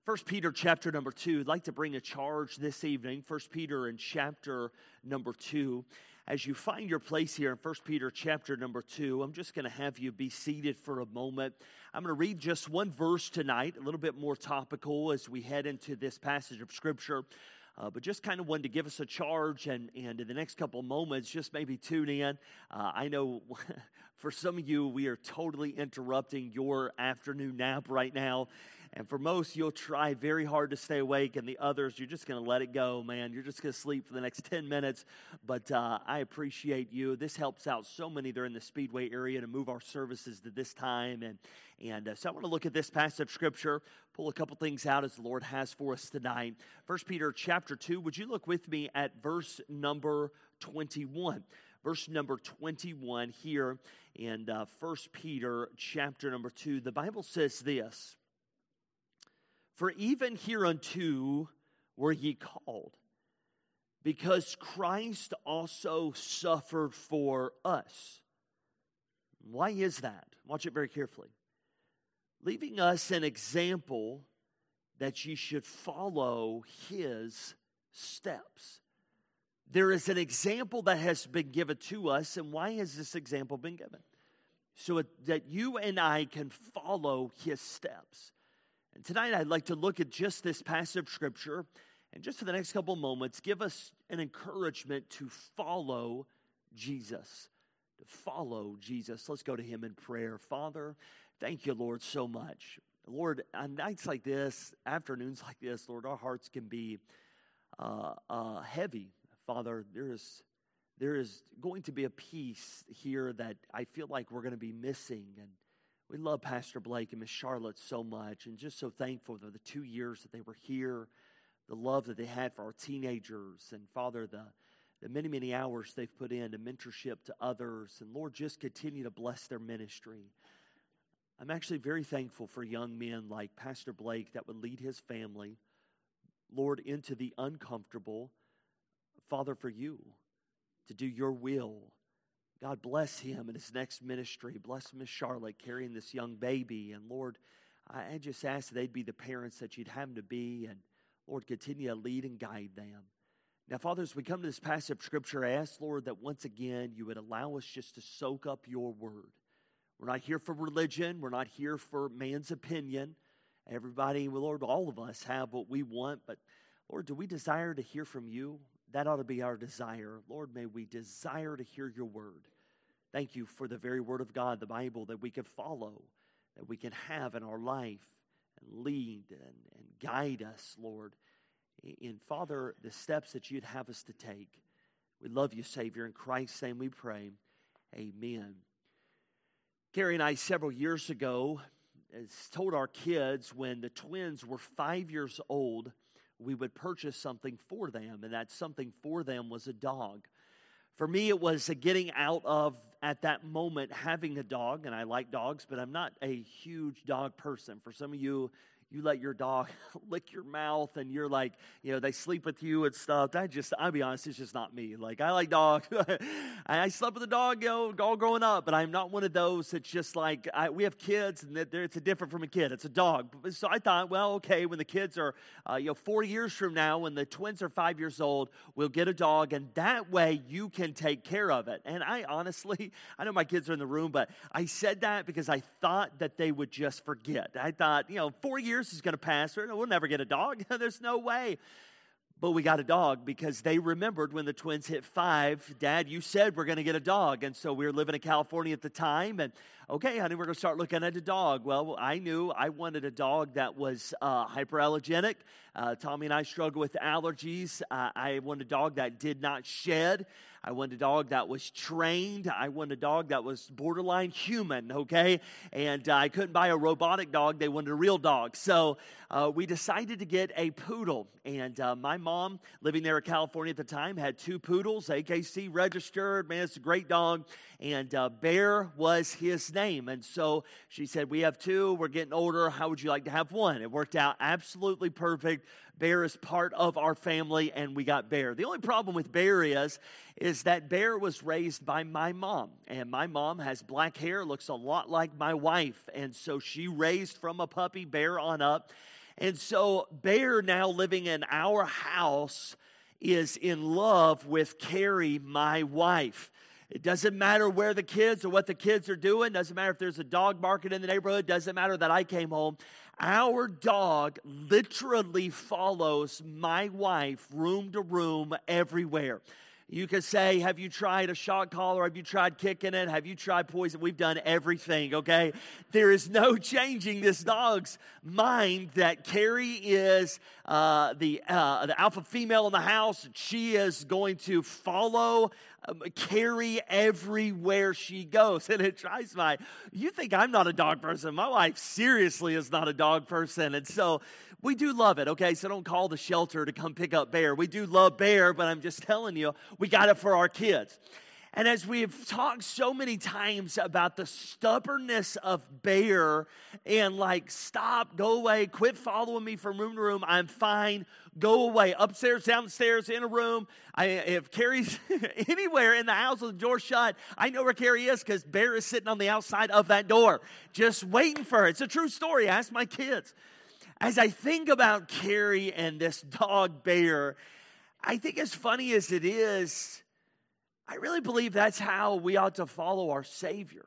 First Peter chapter number 2, I'd like to bring a charge this evening. First Peter in chapter number 2. As you find your place here in First Peter chapter number 2, I'm just going to have you be seated for a moment. I'm going to read just one verse tonight, a little bit more topical as we head into this passage of Scripture. But just kind of wanted to give us a charge, and in the next couple of moments, just maybe tune in. I know for some of you, we are totally interrupting your afternoon nap right now. And for most, you'll try very hard to stay awake, and the others, you're just going to let it go, man. You're just going to sleep for the next 10 minutes. But I appreciate you. This helps out so many that are in the Speedway area to move our services to this time. And so I want to look at this passage of Scripture, pull a couple things out as the Lord has for us tonight. 1 Peter chapter 2, would you look with me at verse number 21? Verse number 21 here in 1 Peter chapter number 2. The Bible says this: "For even hereunto were ye called, because Christ also suffered for us." Why is that? Watch it very carefully. "Leaving us an example that ye should follow his steps." There is an example that has been given to us, and why has this example been given? So that you and I can follow his steps. And tonight I'd like to look at just this passage of Scripture, and just for the next couple of moments, give us an encouragement to follow Jesus. To follow Jesus. Let's go to him in prayer. Father, thank you, Lord, so much. Lord, on nights like this, afternoons like this, Lord, our hearts can be heavy. Father, there is going to be a peace here that I feel like we're going to be missing. And we love Pastor Blake and Miss Charlotte so much, and just so thankful for the 2 years that they were here, the love that they had for our teenagers, and Father, the many, many hours they've put into mentorship to others. And Lord, just continue to bless their ministry. I'm actually very thankful for young men like Pastor Blake that would lead his family, Lord, into the uncomfortable, Father, for you, to do your will. God bless him in his next ministry. Bless Miss Charlotte carrying this young baby. And Lord, I just ask that they'd be the parents that you'd have them to be. And Lord, continue to lead and guide them. Now, Father, as we come to this passage of Scripture, I ask, Lord, that once again you would allow us just to soak up your word. We're not here for religion. We're not here for man's opinion. Everybody, well, Lord, all of us have what we want. But Lord, do we desire to hear from you? That ought to be our desire. Lord, may we desire to hear your word. Thank you for the very word of God, the Bible, that we can follow, that we can have in our life and lead and guide us, Lord, in, Father, the steps that you'd have us to take. We love you, Savior. In Christ's name we pray. Amen. Carrie and I, several years ago, told our kids when the twins were 5 years old, we would purchase something for them, and that something for them was a dog. For me, it was a getting out of, at that moment, having a dog, and I like dogs, but I'm not a huge dog person. For some of you, you let your dog lick your mouth, and you're like, they sleep with you and stuff. I'll be honest, it's just not me. Like, I like dogs. I slept with a dog, all growing up, but I'm not one of those that's just like, we have kids, and it's different from a kid. It's a dog. So I thought, well, okay, when the kids are, 4 years from now, when the twins are 5 years old, we'll get a dog, and that way you can take care of it. And I honestly, I know my kids are in the room, but I said that because I thought that they would just forget. I thought, 4 years is going to pass. We'll never get a dog. There's no way. But we got a dog because they remembered when the twins hit 5, Dad, you said we're going to get a dog. And so we were living in California at the time. And okay, honey, we're going to start looking at a dog. Well, I knew I wanted a dog that was hyperallergenic. Tommy and I struggle with allergies. I wanted a dog that did not shed. I wanted a dog that was trained. I wanted a dog that was borderline human, okay? And I couldn't buy a robotic dog. They wanted a real dog. So we decided to get a poodle. And my mom, living there in California at the time, had 2 poodles, AKC registered. Man, it's a great dog. And Bear was his name. And so she said, we have 2. We're getting older. How would you like to have 1? It worked out absolutely perfect. Bear is part of our family, and we got Bear. The only problem with Bear is that Bear was raised by my mom, and my mom has black hair, looks a lot like my wife, and so she raised from a puppy Bear on up. And so Bear, now living in our house, is in love with Carrie, my wife. It doesn't matter where the kids or what the kids are doing. Doesn't matter if there's a dog barking in the neighborhood. Doesn't matter that I came home. Our dog literally follows my wife room to room everywhere. You could say, have you tried a shock collar? Have you tried kicking it? Have you tried poison? We've done everything, okay? There is no changing this dog's mind that Carrie is the alpha female in the house. She is going to follow Carrie everywhere she goes. And it drives you think I'm not a dog person. My wife seriously is not a dog person. And so we do love it, okay? So don't call the shelter to come pick up Bear. We do love Bear, but I'm just telling you, we got it for our kids. And as we've talked so many times about the stubbornness of Bear and stop, go away, quit following me from room to room, I'm fine, go away, upstairs, downstairs, in a room. If Carrie's anywhere in the house with the door shut, I know where Carrie is because Bear is sitting on the outside of that door, just waiting for her. It's a true story. Ask my kids. As I think about Carrie and this dog Bear, I think as funny as it is, I really believe that's how we ought to follow our Savior.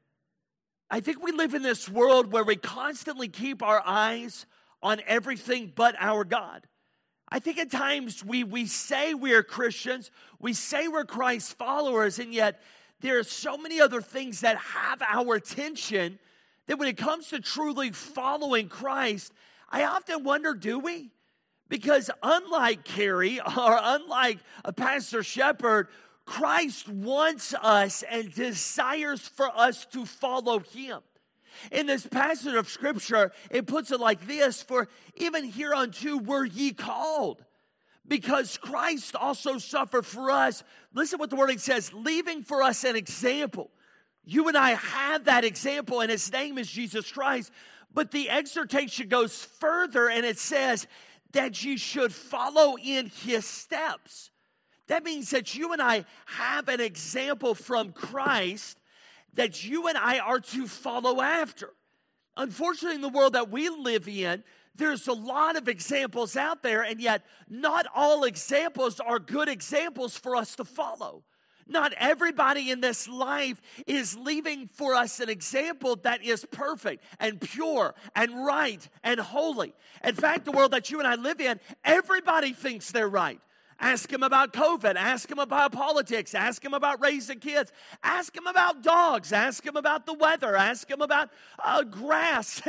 I think we live in this world where we constantly keep our eyes on everything but our God. I think at times we say we're Christians, we say we're Christ followers, and yet there are so many other things that have our attention that when it comes to truly following Christ, I often wonder, do we? Because unlike Carrie or unlike Pastor Shepherd, Christ wants us and desires for us to follow Him. In this passage of Scripture, it puts it like this: for even hereunto were ye called, because Christ also suffered for us. Listen what the wording says, leaving for us an example. You and I have that example, and His name is Jesus Christ. But the exhortation goes further, and it says that you should follow in His steps. That means that you and I have an example from Christ that you and I are to follow after. Unfortunately, in the world that we live in, there's a lot of examples out there, and yet not all examples are good examples for us to follow. Not everybody in this life is leaving for us an example that is perfect and pure and right and holy. In fact, the world that you and I live in, everybody thinks they're right. Ask them about COVID. Ask them about politics. Ask them about raising kids. Ask them about dogs. Ask them about the weather. Ask them about grass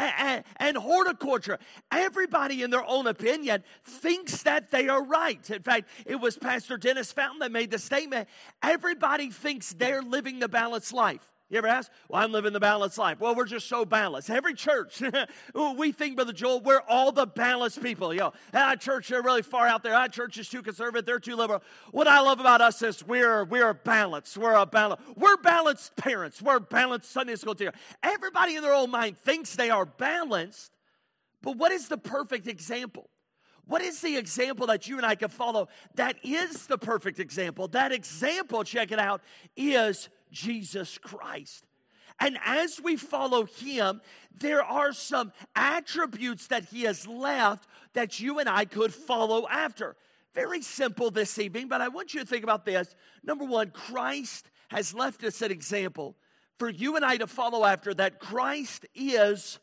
and horticulture. Everybody, in their own opinion, thinks that they are right. In fact, it was Pastor Dennis Fountain that made the statement, everybody thinks they're living the balanced life. You ever ask? Well, I'm living the balanced life. Well, we're just so balanced. Every church, we think, Brother Joel, we're all the balanced people. That church, they're really far out there. That church is too conservative. They're too liberal. What I love about us is we're balanced. We're balanced parents. We're balanced Sunday school teachers. Everybody in their own mind thinks they are balanced, but what is the perfect example? What is the example that you and I can follow that is the perfect example? That example, check it out, is Jesus Christ. And as we follow Him, there are some attributes that He has left that you and I could follow after. Very simple this evening, but I want you to think about this. Number one, Christ has left us an example for you and I to follow after, that Christ is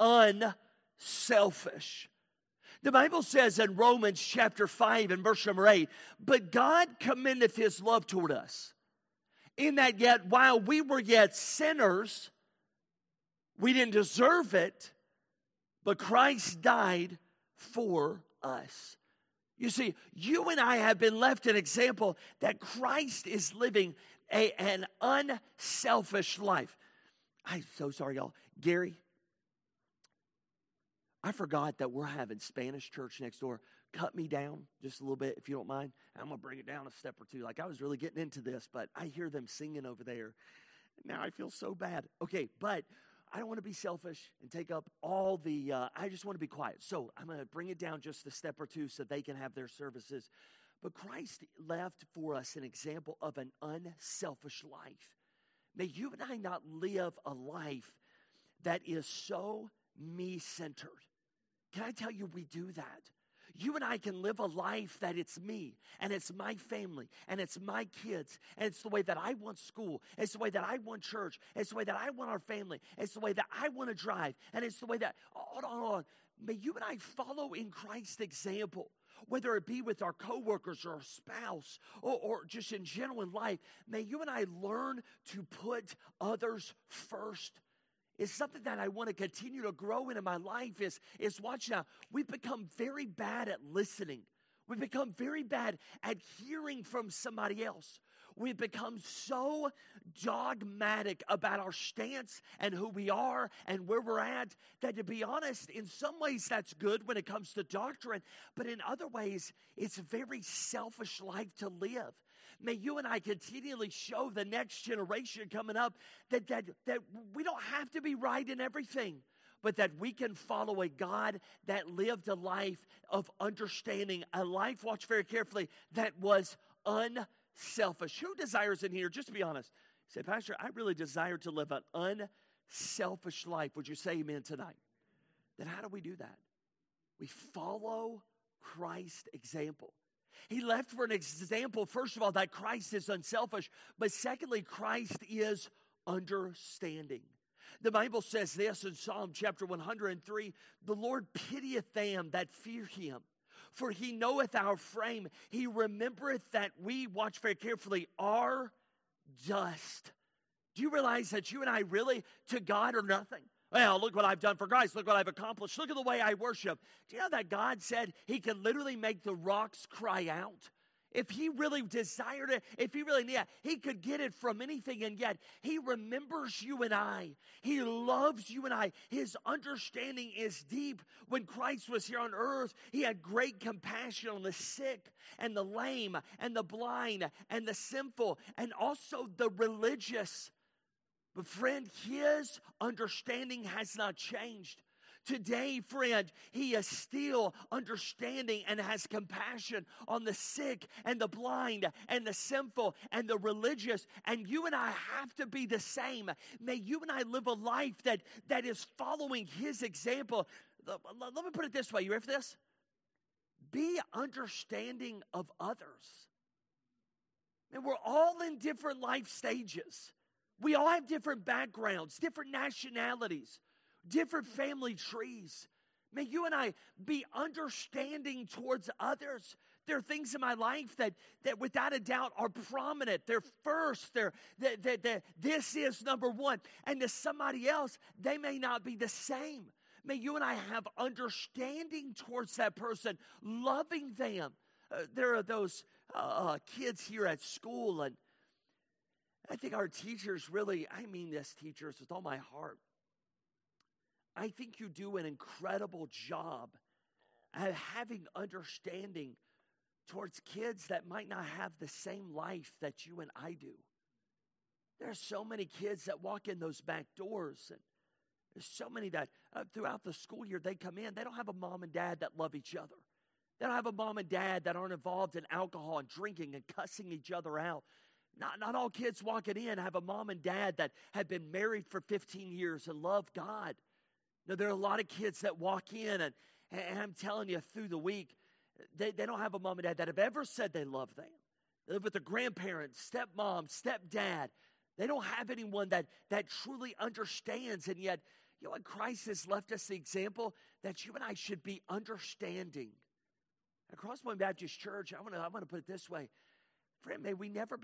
unselfish. The Bible says in Romans chapter 5 and verse number 8, but God commendeth His love toward us, in that yet while we were yet sinners, we didn't deserve it, but Christ died for us. You see, you and I have been left an example that Christ is living an unselfish life. I'm so sorry, y'all. Gary, I forgot that we're having Spanish church next door. Cut me down just a little bit, if you don't mind. I'm going to bring it down a step or two. I was really getting into this, but I hear them singing over there. Now I feel so bad. Okay, but I don't want to be selfish and take up all the, I just want to be quiet. So I'm going to bring it down just a step or two so they can have their services. But Christ left for us an example of an unselfish life. May you and I not live a life that is so me-centered. Can I tell you, we do that? You and I can live a life that it's me, and it's my family, and it's my kids, and it's the way that I want school, it's the way that I want church, it's the way that I want our family, it's the way that I want to drive, and it's the way that, hold on. May you and I follow in Christ's example, whether it be with our coworkers or our spouse or just in general in life. May you and I learn to put others first. It's something that I want to continue to grow in my life is watch now. We've become very bad at listening. We've become very bad at hearing from somebody else. We've become so dogmatic about our stance and who we are and where we're at that, to be honest, in some ways that's good when it comes to doctrine, but in other ways it's a very selfish life to live. May you and I continually show the next generation coming up that we don't have to be right in everything, but that we can follow a God that lived a life of understanding, a life, watch very carefully, that was unselfish. Who desires in here, just to be honest, say, Pastor, I really desire to live an unselfish life. Would you say amen tonight? Then how do we do that? We follow Christ's example. He left for an example, first of all, that Christ is unselfish, but secondly, Christ is understanding. The Bible says this in Psalm chapter 103, the Lord pitieth them that fear him, for he knoweth our frame. He remembereth that we, watch very carefully, are dust. Do you realize that you and I really, to God, are nothing? Well, look what I've done for Christ. Look what I've accomplished. Look at the way I worship. Do you know that God said he can literally make the rocks cry out? If he really desired it, if he really needed it, he could get it from anything, and yet he remembers you and I. He loves you and I. His understanding is deep. When Christ was here on earth, he had great compassion on the sick and the lame and the blind and the sinful and also the religious. But friend, his understanding has not changed. Today, friend, he is still understanding and has compassion on the sick and the blind and the sinful and the religious. And you and I have to be the same. May you and I live a life that is following his example. Let me put it this way. You ready for this? Be understanding of others. And we're all in different life stages. We all have different backgrounds, different nationalities, different family trees. May you and I be understanding towards others. There are things in my life that without a doubt are prominent. They're first. This is number one. And to somebody else, they may not be the same. May you and I have understanding towards that person, loving them. There are those kids here at school, and I think our teachers really, I mean this, teachers, with all my heart. I think you do an incredible job at having understanding towards kids that might not have the same life that you and I do. There are so many kids that walk in those back doors, and there's so many that throughout the school year they come in, they don't have a mom and dad that love each other. They don't have a mom and dad that aren't involved in alcohol and drinking and cussing each other out. Not all kids walking in have a mom and dad that have been married for 15 years and love God. No, there are a lot of kids that walk in, and I'm telling you, through the week, they don't have a mom and dad that have ever said they love them. They live with their grandparents, stepmom, stepdad. They don't have anyone that truly understands, and yet, you know what? Christ has left us the example that you and I should be understanding. At Crosspoint Baptist Church, I want to put it this way. Friend, may we never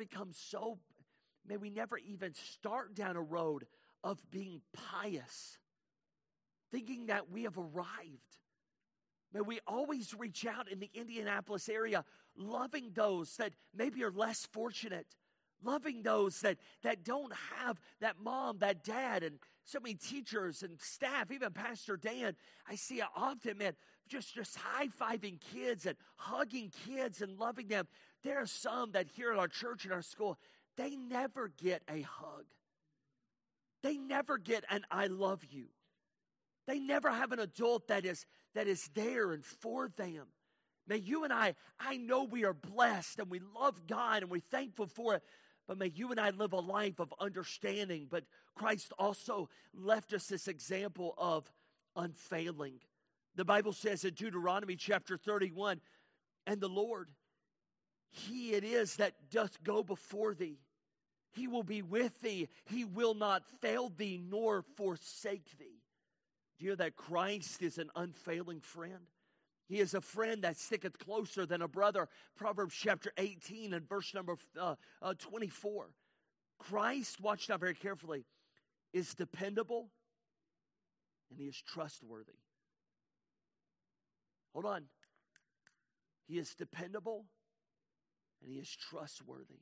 even start down a road of being pious, thinking that we have arrived. May we always reach out in the Indianapolis area, loving those that maybe are less fortunate, loving those that don't have that mom, that dad, and so many teachers and staff, even Pastor Dan. I see it often, man, just high-fiving kids and hugging kids and loving them. There are some that here at our church and our school, they never get a hug. They never get an I love you. They never have an adult that is there and for them. May you and I know we are blessed and we love God and we're thankful for it, but may you and I live a life of understanding. But Christ also left us this example of unfailing. The Bible says in Deuteronomy chapter 31, and the Lord, He it is that doth go before thee. He will be with thee. He will not fail thee nor forsake thee. Do you know that Christ is an unfailing friend? He is a friend that sticketh closer than a brother. Proverbs chapter 18 and verse number 24. Christ, watch now very carefully, is dependable and He is trustworthy. Hold on. He is dependable and He is trustworthy.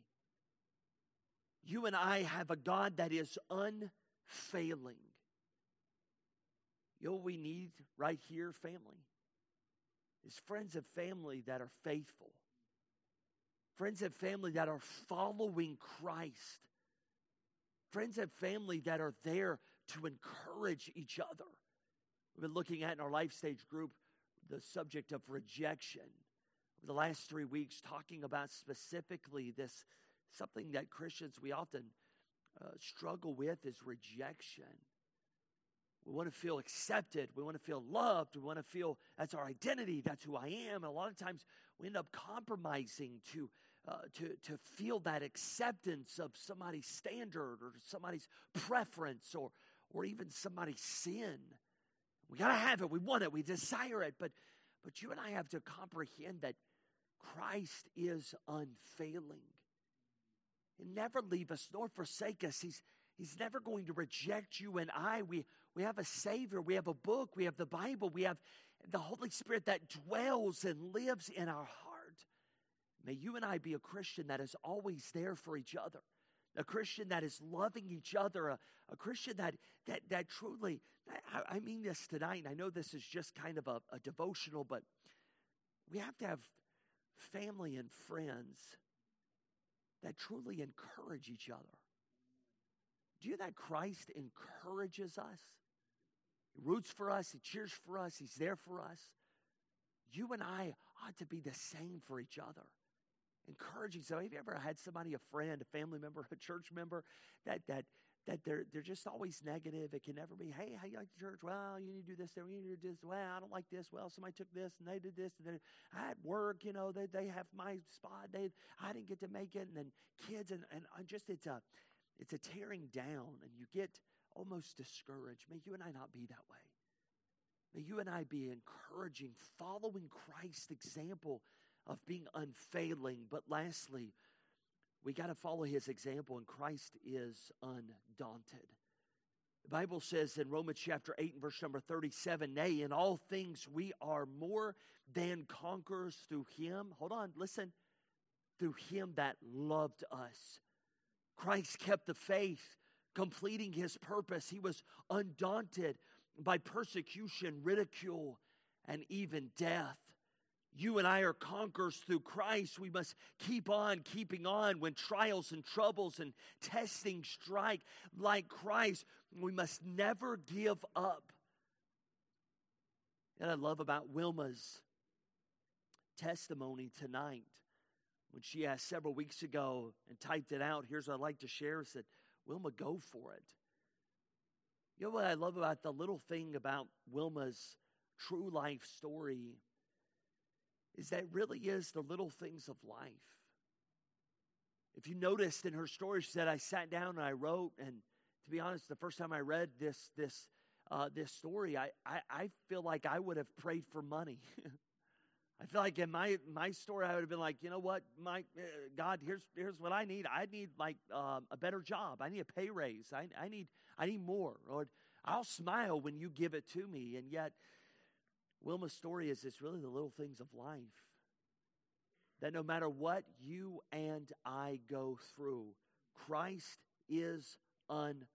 You and I have a God that is unfailing. You know what we need right here, family? Is friends and family that are faithful. Friends and family that are following Christ. Friends and family that are there to encourage each other. We've been looking at in our life stage group the subject of rejection. Over the last 3 weeks, talking about specifically this, something that Christians we often struggle with is rejection. We want to feel accepted. We want to feel loved. We want to feel that's our identity. That's who I am. And a lot of times we end up compromising to feel that acceptance of somebody's standard or somebody's preference or even somebody's sin. We got to have it. We want it. We desire it. But you and I have to comprehend that Christ is unfailing. He'll never leave us nor forsake us. He's never going to reject you and I. We have a Savior. We have a book. We have the Bible. We have the Holy Spirit that dwells and lives in our heart. May you and I be a Christian that is always there for each other. A Christian that is loving each other. A Christian that truly, I mean this tonight, and I know this is just kind of a devotional, but we have to have family and friends that truly encourage each other. Do you know that Christ encourages us? He roots for us. He cheers for us. He's there for us. You and I ought to be the same for each other. Encouraging. So have you ever had somebody, a friend, a family member, a church member, that they're just always negative? It can never be, hey, how you like the church? Well, you need to do this there. You need to do this. Well, I don't like this. Well, somebody took this and they did this. And then I had work, they have my spot. I didn't get to make it. And then kids and just it's a tearing down, and you get almost discouraged. May you and I not be that way. May you and I be encouraging, following Christ's example of being unfailing. But lastly, we got to follow His example, and Christ is undaunted. The Bible says in Romans chapter 8 and verse number 37, nay, in all things we are more than conquerors through Him. Hold on, listen. Through Him that loved us. Christ kept the faith, completing His purpose. He was undaunted by persecution, ridicule, and even death. You and I are conquerors through Christ. We must keep on keeping on when trials and troubles and testing strike. Like Christ, we must never give up. And I love about Wilma's testimony tonight. When she asked several weeks ago and typed it out, here's what I'd like to share, said, Wilma, go for it. You know what I love about the little thing about Wilma's true life story is that it really is the little things of life. If you noticed in her story, she said, I sat down and I wrote, and to be honest, the first time I read this story, I feel like I would have prayed for money. I feel like in my story, I would have been like, you know what, God, here's what I need. I need like a better job. I need a pay raise. I need more. Lord, I'll smile when you give it to me. And yet, Wilma's story is it's really the little things of life. That no matter what you and I go through, Christ is undaunted.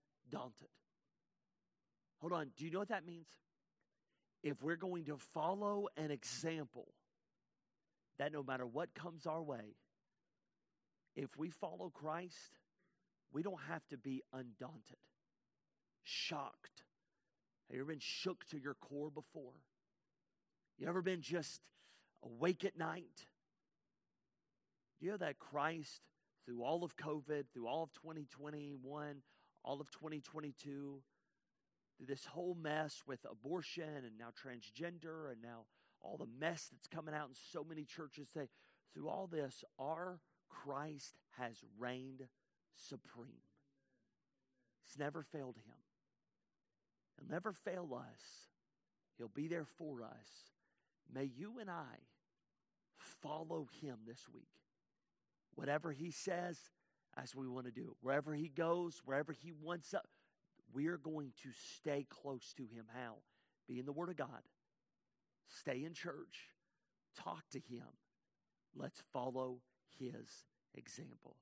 Hold on, do you know what that means? If we're going to follow an example, that no matter what comes our way, if we follow Christ, we don't have to be undaunted, shocked. Have you ever been shook to your core before? You ever been just awake at night? You know that Christ, through all of COVID, through all of 2021, all of 2022, through this whole mess with abortion and now transgender and now all the mess that's coming out in so many churches today, through all this, our Christ has reigned supreme. He's never failed him. He'll never fail us. He'll be there for us. May you and I follow him this week. Whatever he says, as we want to do. Wherever he goes, wherever he wants us, we're going to stay close to him. How? Be in the Word of God. Stay in church. Talk to him. Let's follow his example.